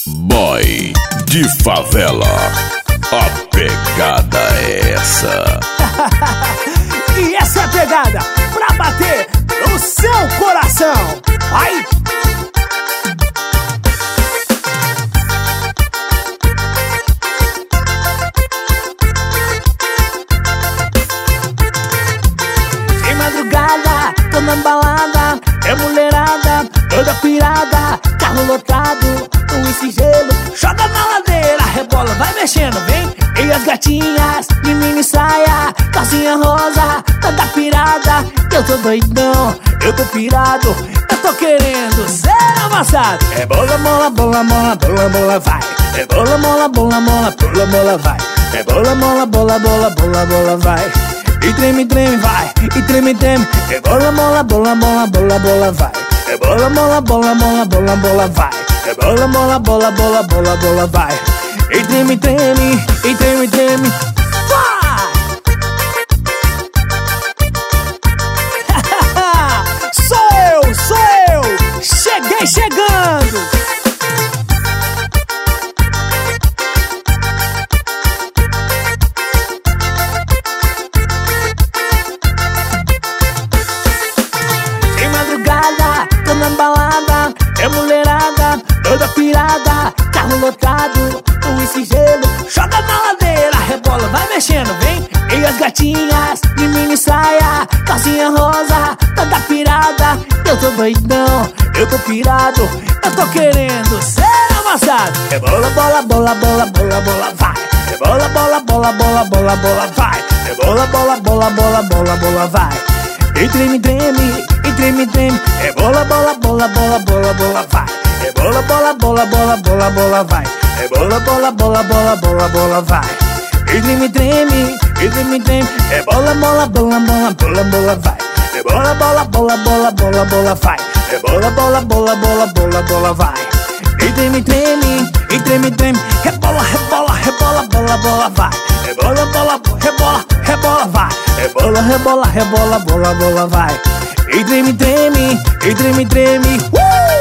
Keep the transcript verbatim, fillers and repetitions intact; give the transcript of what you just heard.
Boy de favela, a pegada é essa. E essa é a pegada pra bater no seu coração. Ai! De madrugada, tô na balada, é mulherada, toda pirada, carro lotado, uísque gelo, joga na ladeira, rebola, vai mexendo, vem. E as gatinhas de mini saia, calcinha rosa, toda pirada, eu tô doidão, eu tô pirado, eu tô querendo ser amassado. É bola, mola, bola, mola, bola, bola, vai. É bola, mola, bola, mola, bola, bola, vai. É bola, mola, bola, bola, bola, bola, vai. E treme, treme, vai, e treme, treme. É bola, mola, bola, bola, bola, bola, vai. É bola, mola, bola, bola, bola, bola, vai. É bola, mola, bola, bola, bola, bola, vai. E treme, treme, e treme, treme, vai! Sou eu, sou eu! Cheguei chegando! De madrugada, tô na balada, é mulherada, toda pirada, carro lotado, uísque gelo, joga na ladeira, rebola, vai mexendo, vem. E as gatinhas de mini saia, calcinha rosa, toda pirada, eu tô doidão, eu tô pirado, eu tô querendo ser amassado. É bola, bola, bola, bola, bola, bola, vai. É bola, bola, bola, bola, bola, bola, vai. É bola, bola, bola, bola, bola, bola, vai. E treme, treme, e treme, treme. É bola, bola, bola, bola, bola, bola, vai. É bola, bola, bola, bola, bola, bola, vai. É bola, bola, bola, bola, bola, bola, vai. E treme, treme, e treme, treme. É bola, bola, bola, bola, bola, bola, vai. É bola, bola, bola, bola, bola, bola, vai. É bola, bola, bola, bola, bola, bola, vai. E treme, treme, e treme, treme. Rebola, rebola, rebola, bola, bola, vai. É bola, bola, rebola, rebola, vai. É bola, rebola, rebola, bola, bola, vai. E treme, treme, e treme, treme. Uh!